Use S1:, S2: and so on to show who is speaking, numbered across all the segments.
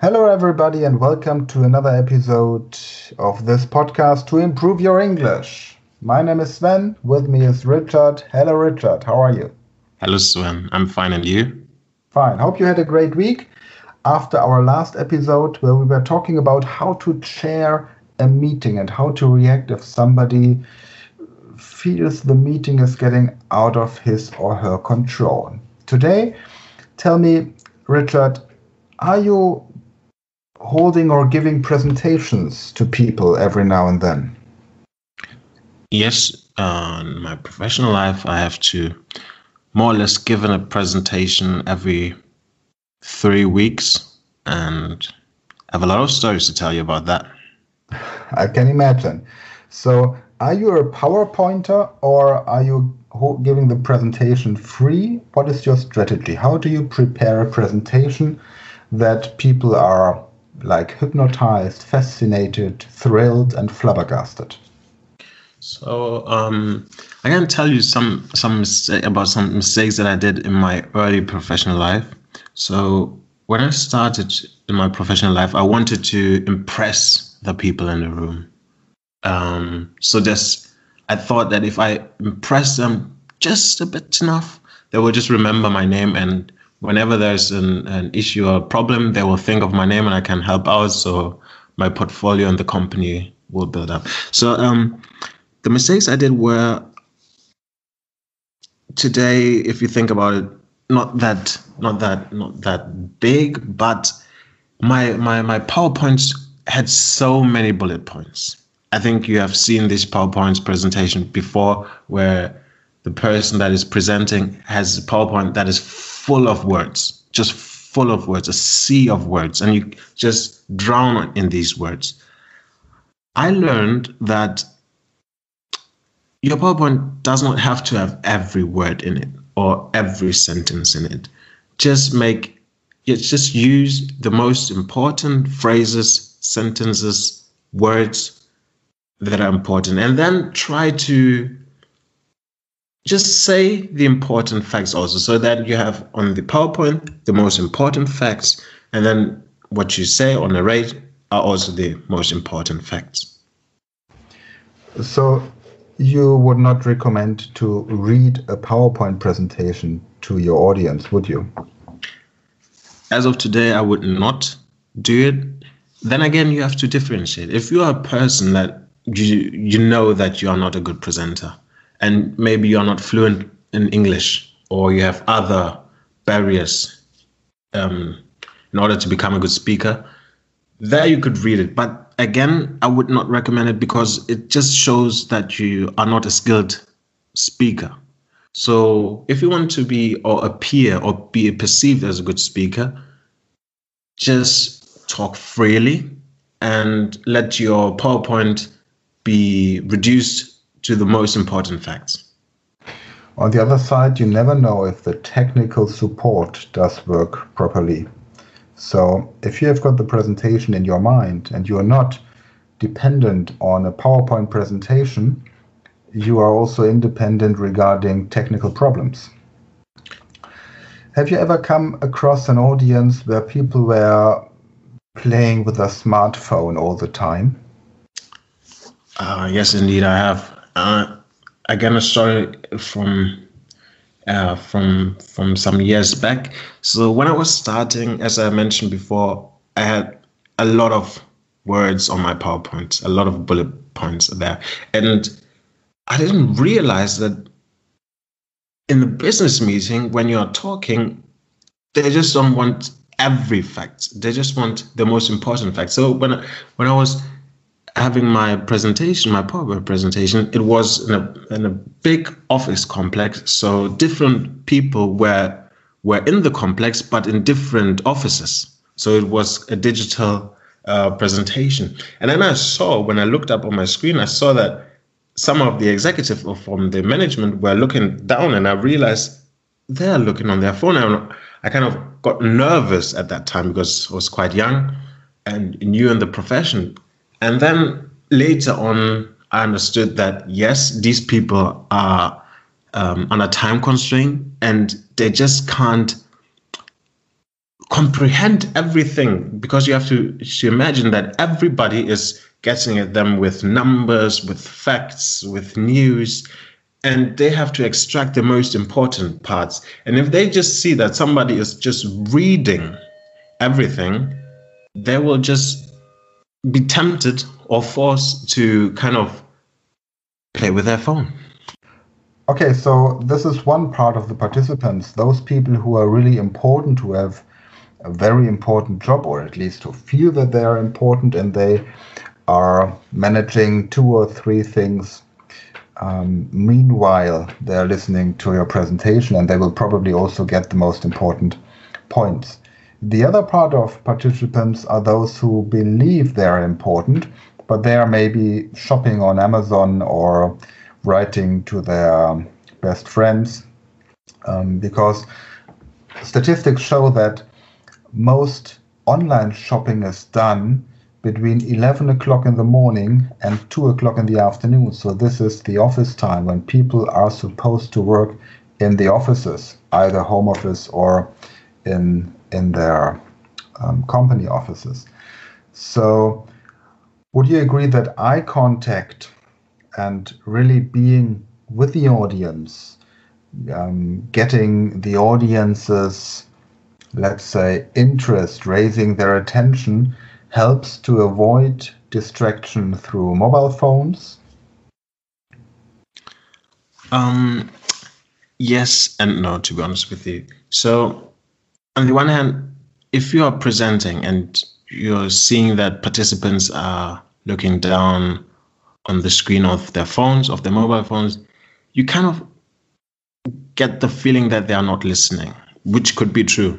S1: Hello, everybody, and welcome to another episode of this podcast to improve your English. My name is Sven. With me is Richard. Hello, Richard. How are you?
S2: Hello, Sven. I'm fine, and you?
S1: Fine. Hope you had a great week. After our last episode, where we were talking about how to chair a meeting and how to react if somebody feels the meeting is getting out of his or her control. Today, tell me, Richard, are you holding or giving presentations to people every now and then?
S2: Yes, in my professional life, I have to more or less give a presentation every 3 weeks, and I have a lot of stories to tell you about that.
S1: I can imagine. So, are you a PowerPointer or are you giving the presentation free? What is your strategy? How do you prepare a presentation that people are like hypnotized, fascinated, thrilled, and flabbergasted?
S2: So I can tell you some mistakes that I did in my early professional life. So when I started in my professional life, I wanted to impress the people in the room. I thought that if I impress them just a bit enough, they will just remember my name, and whenever there's an issue or a problem, they will think of my name and I can help out. So my portfolio and the company will build up. So the mistakes I did were, today, if you think about it, not that big, but my PowerPoints had so many bullet points. I think you have seen this PowerPoint presentation before, where the person that is presenting has a PowerPoint that is full of words, just full of words, a sea of words, and you just drown in these words. I learned that your PowerPoint does not have to have every word in it or every sentence in it. Just use the most important phrases, sentences, words that are important, and then try to just say the important facts also, so that you have on the PowerPoint the most important facts, and then what you say or narrate are also the most important facts.
S1: So you would not recommend to read a PowerPoint presentation to your audience, would you?
S2: As of today, I would not do it. Then again, you have to differentiate. If you are a person that you know that you are not a good presenter, and maybe you are not fluent in English, or you have other barriers in order to become a good speaker, there you could read it. But again, I would not recommend it, because it just shows that you are not a skilled speaker. So if you want to be or appear or be perceived as a good speaker, just talk freely and let your PowerPoint be reduced to the most important facts.
S1: On the other side, you never know if the technical support does work properly. So if you have got the presentation in your mind and you are not dependent on a PowerPoint presentation, you are also independent regarding technical problems. Have you ever come across an audience where people were playing with a smartphone all the time?
S2: Yes, indeed, I have. Again, a story from some years back. So when I was starting, as I mentioned before, I had a lot of words on my PowerPoint, a lot of bullet points there. And I didn't realize that in the business meeting, when you're talking, they just don't want every fact. They just want the most important facts. So when I was having my presentation, my PowerPoint presentation, it was in a big office complex. So different people were in the complex, but in different offices. So it was a digital presentation. And then when I looked up on my screen, I saw that some of the executives from the management were looking down, and I realized they're looking on their phone. I kind of got nervous at that time, because I was quite young and new in the profession. And then later on, I understood that, yes, these people are on a time constraint, and they just can't comprehend everything, because you have to imagine that everybody is getting at them with numbers, with facts, with news, and they have to extract the most important parts. And if they just see that somebody is just reading everything, they will just be tempted or forced to kind of play with their phone.
S1: Okay, so this is one part of the participants, those people who are really important, who have a very important job, or at least who feel that they are important, and they are managing 2 or 3 things. Meanwhile, they're listening to your presentation, and they will probably also get the most important points. The other part of participants are those who believe they're important, but they are maybe shopping on Amazon or writing to their best friends, because statistics show that most online shopping is done between 11 o'clock in the morning and 2 o'clock in the afternoon. So this is the office time when people are supposed to work in the offices, either home office or in their company offices. So would you agree that eye contact and really being with the audience, getting the audience's, let's say, interest, raising their attention, helps to avoid distraction through mobile phones?
S2: Yes and no, to be honest with you. So on the one hand, if you are presenting and you're seeing that participants are looking down on the screen of their phones, of their mobile phones, you kind of get the feeling that they are not listening, which could be true.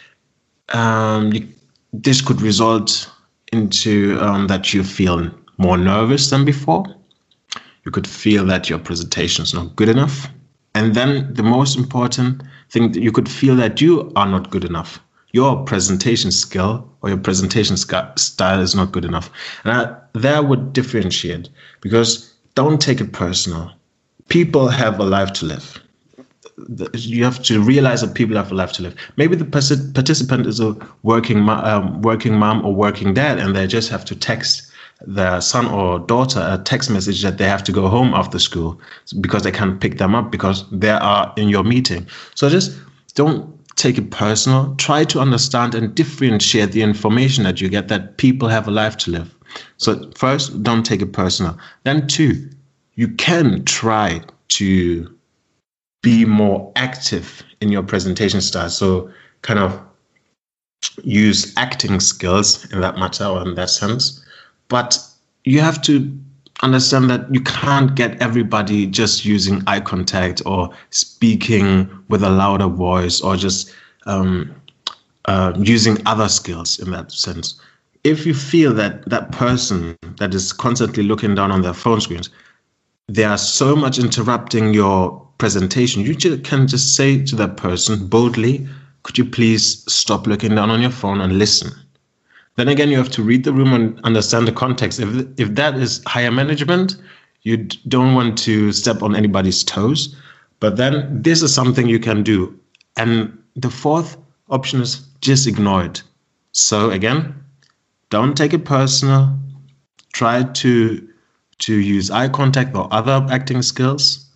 S2: This could result into that you feel more nervous than before. You could feel that your presentation is not good enough. And then the most important thing, you could feel that you are not good enough. Your presentation skill or your presentation style is not good enough. And there I would differentiate, because don't take it personal. People have a life to live. You have to realize that people have a life to live. Maybe the participant is a working mom or working dad, and they just have to text their son or daughter a text message that they have to go home after school because they can't pick them up because they are in your meeting. So just don't take it personal. Try to understand and differentiate the information that you get, that people have a life to live. So first, don't take it personal. Then 2, you can try to be more active in your presentation style. So kind of use acting skills in that matter or in that sense. But you have to understand that you can't get everybody just using eye contact or speaking with a louder voice or just using other skills in that sense. If you feel that that person that is constantly looking down on their phone screens, they are so much interrupting your presentation, you can just say to that person boldly, could you please stop looking down on your phone and listen? Then again, you have to read the room and understand the context. If that is higher management, you don't want to step on anybody's toes. But then this is something you can do. And the 4th option is just ignore it. So again, don't take it personal. Try to use eye contact or other acting skills.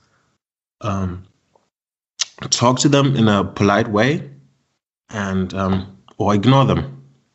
S2: Talk to them in a polite way, and or ignore them.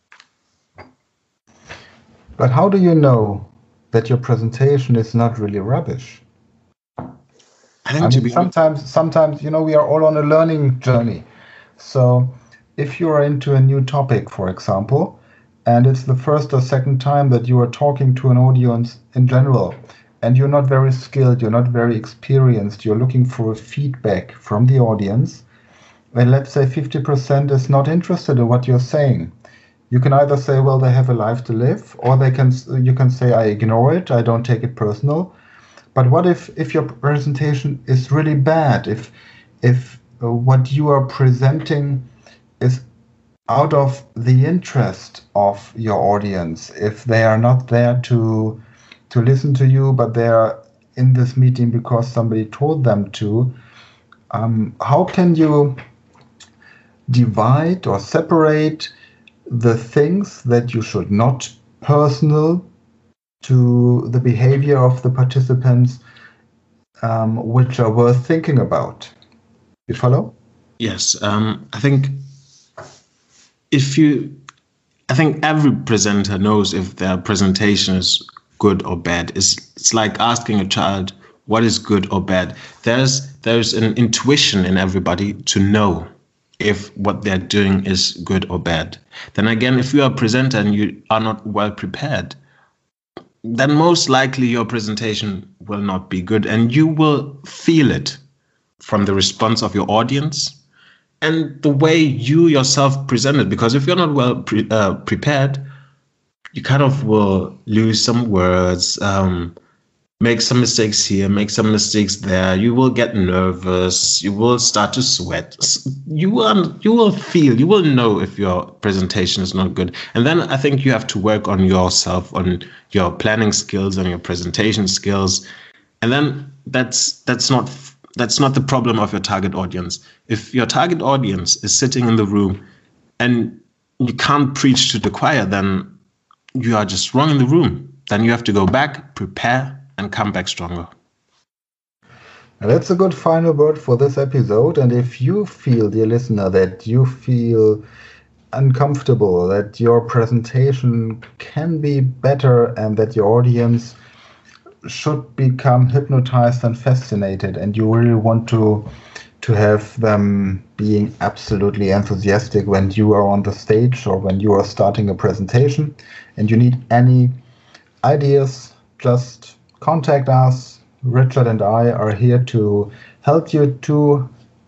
S1: But how do you know that your presentation is not really rubbish? I mean, sometimes, we are all on a learning journey. So if you are into a new topic, for example, and it's the first or second time that you are talking to an audience in general, and you're not very skilled, you're not very experienced, you're looking for a feedback from the audience, and let's say 50% is not interested in what you're saying. You can either say, well, they have a life to live, or you can say, I ignore it, I don't take it personal. But what if your presentation is really bad? If what you are presenting is out of the interest of your audience, if they are not there to listen to you, but they are in this meeting because somebody told them to, how can you divide or separate the things that you should not personal to the behavior of the participants, which are worth thinking about. You follow?
S2: Yes, I think every presenter knows if their presentation is good or bad. It's like asking a child what is good or bad. There's an intuition in everybody to know if what they're doing is good or bad. Then again, if you are a presenter and you are not well prepared, then most likely your presentation will not be good, and you will feel it from the response of your audience and the way you yourself present it. Because if you're not well prepared, you kind of will lose some words, make some mistakes here, make some mistakes there. You will get nervous. You will start to sweat. You will know if your presentation is not good. And then I think you have to work on yourself, on your planning skills, on your presentation skills. And then that's not the problem of your target audience. If your target audience is sitting in the room and you can't preach to the choir, then you are just wrong in the room. Then you have to go back, prepare, and come back stronger.
S1: And that's a good final word for this episode. And if you feel, dear listener, that you feel uncomfortable, that your presentation can be better, and that your audience should become hypnotized and fascinated, and you really want to have them being absolutely enthusiastic when you are on the stage or when you are starting a presentation, and you need any ideas, just contact us. Richard and I are here to help you to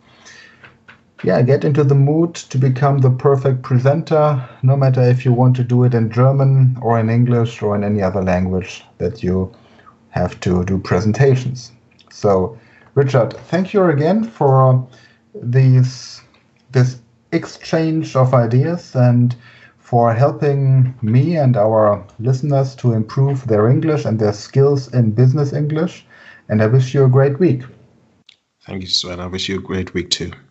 S1: get into the mood to become the perfect presenter, no matter if you want to do it in German or in English or in any other language that you have to do presentations. So, Richard, thank you again for this exchange of ideas and for helping me and our listeners to improve their English and their skills in business English. And I wish you a great week.
S2: Thank you, Sven. I wish you a great week too.